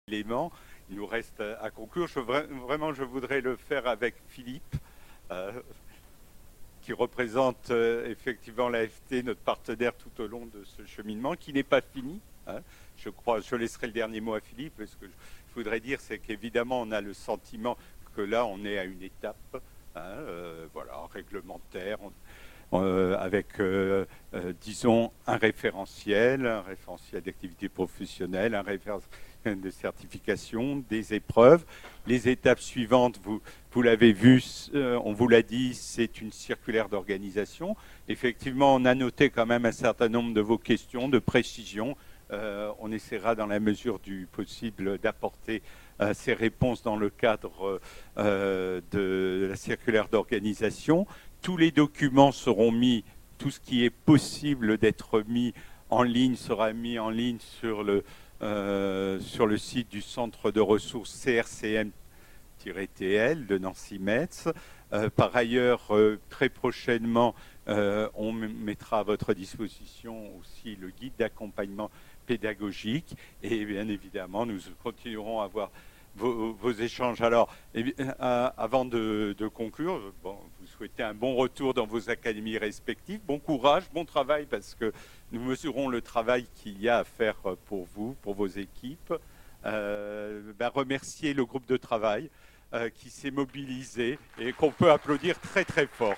éléments. Il nous reste à conclure. Vraiment, je voudrais le faire avec Philippe, euh, qui représente effectivement l'AFT, notre partenaire tout au long de ce cheminement, qui n'est pas fini. Hein. Je crois, je laisserai le dernier mot à Philippe, parce que je voudrais dire, c'est qu'évidemment, on a le sentiment que là, on est à une étape, hein, voilà, réglementaire, avec, disons, un référentiel d'activité professionnelle, un référentiel de certification, des épreuves. Les étapes suivantes, vous l'avez vu, on vous l'a dit, c'est une circulaire d'organisation. Effectivement, on a noté quand même un certain nombre de vos questions, de précisions. On essaiera dans la mesure du possible d'apporter ces réponses dans le cadre de la circulaire d'organisation. Tous les documents seront mis, tout ce qui est possible d'être mis en ligne sera mis en ligne sur le site du centre de ressources CRCM-TL de Nancy-Metz. Par ailleurs, très prochainement, on mettra à votre disposition aussi le guide d'accompagnement pédagogique et bien évidemment, nous continuerons à avoir vos échanges. Alors, avant de conclure, bon, vous souhaitez un bon retour dans vos académies respectives. Bon courage, bon travail, parce que nous mesurons le travail qu'il y a à faire pour vous, pour vos équipes. Remercier le groupe de travail qui s'est mobilisé et qu'on peut applaudir très très fort.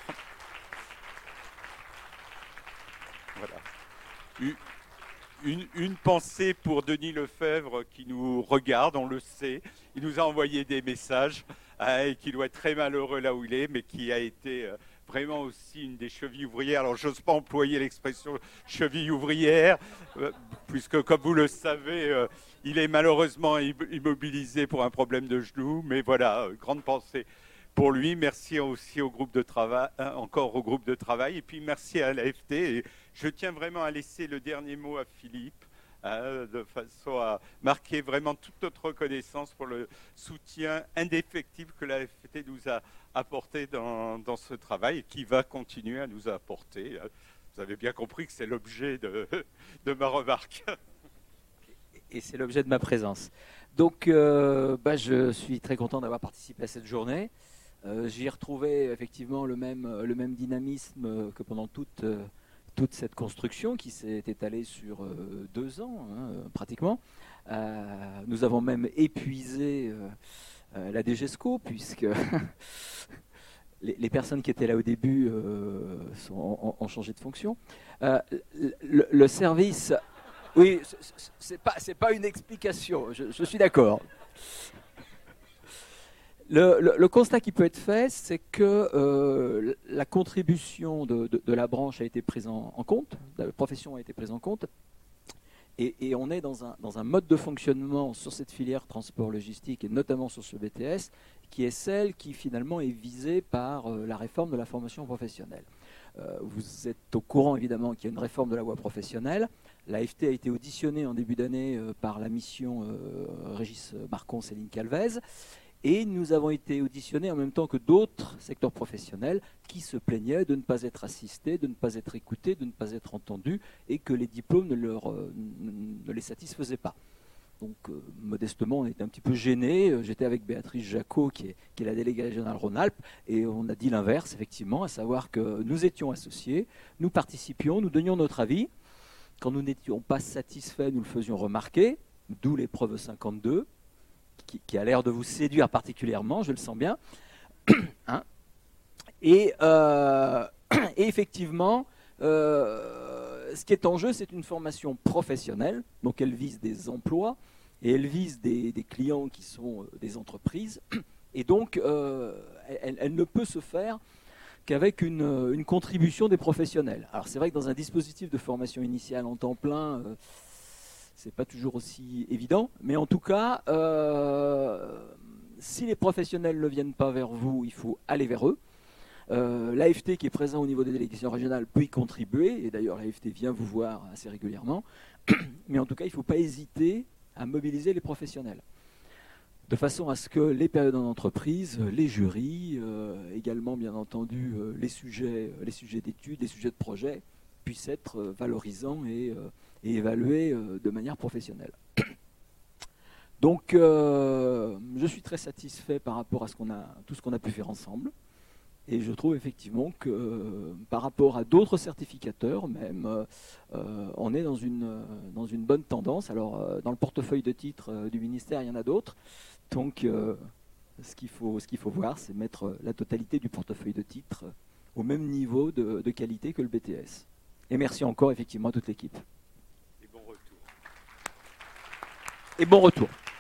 Voilà. Une pensée pour Denis Lefebvre qui nous regarde, on le sait. Il nous a envoyé des messages et qui doit être très malheureux là où il est, mais qui a été vraiment aussi une des chevilles ouvrières. Alors, j'ose pas employer l'expression cheville ouvrière, puisque, comme vous le savez, il est malheureusement immobilisé pour un problème de genou. Mais voilà, grande pensée pour lui. Merci aussi au groupe de travail, encore au groupe de travail. Et puis, merci à l'AFT. Et je tiens vraiment à laisser le dernier mot à Philippe, de façon à marquer vraiment toute notre reconnaissance pour le soutien indéfectible que l'AFT nous a apporté dans ce travail et qui va continuer à nous apporter. Vous avez bien compris que c'est l'objet de ma remarque. Et c'est l'objet de ma présence. Donc, je suis très content d'avoir participé à cette journée. J'y ai retrouvé effectivement le même dynamisme que pendant toute cette construction qui s'est étalée sur 2 ans, pratiquement. Nous avons même épuisé la DGESCO, puisque les personnes qui étaient là au début ont changé de fonction. Le service... Oui, c'est pas une explication, je suis d'accord. Le constat qui peut être fait, c'est que la contribution de la branche a été prise en compte, la profession a été prise en compte, et on est dans un mode de fonctionnement sur cette filière transport logistique, et notamment sur ce BTS, qui est celle qui finalement est visée par la réforme de la formation professionnelle. Vous êtes au courant évidemment qu'il y a une réforme de la voie professionnelle. L'AFT a été auditionné en début d'année par la mission Régis Marcon, Céline Calvez. Et nous avons été auditionnés en même temps que d'autres secteurs professionnels qui se plaignaient de ne pas être assistés, de ne pas être écoutés, de ne pas être entendus, et que les diplômes ne les satisfaisaient pas. Donc, modestement, on était un petit peu gênés. J'étais avec Béatrice Jacot, qui est la déléguée régionale Rhône-Alpes, et on a dit l'inverse, effectivement, à savoir que nous étions associés, nous participions, nous donnions notre avis. Quand nous n'étions pas satisfaits, nous le faisions remarquer, d'où l'épreuve 52. Qui a l'air de vous séduire particulièrement, je le sens bien. Hein, et effectivement, ce qui est en jeu, c'est une formation professionnelle, donc elle vise des emplois, et elle vise des clients qui sont des entreprises, et donc elle ne peut se faire qu'avec une contribution des professionnels. Alors c'est vrai que dans un dispositif de formation initiale en temps plein, c'est pas toujours aussi évident, mais en tout cas, si les professionnels ne viennent pas vers vous, il faut aller vers eux. L'AFT qui est présent au niveau des délégations régionales peut y contribuer, et d'ailleurs l'AFT vient vous voir assez régulièrement, mais en tout cas, il ne faut pas hésiter à mobiliser les professionnels, de façon à ce que les périodes en entreprise, les jurys, également bien entendu les sujets d'études, les sujets de projet, puissent être valorisants et évalués de manière professionnelle. Donc, je suis très satisfait par rapport à tout ce qu'on a pu faire ensemble. Et je trouve effectivement que par rapport à d'autres certificateurs, même, on est dans une bonne tendance. Alors, dans le portefeuille de titres du ministère, il y en a d'autres. Donc, ce qu'il faut voir, c'est mettre la totalité du portefeuille de titres au même niveau de qualité que le BTS. Et merci encore effectivement à toute l'équipe. Et bon retour. Et bon retour.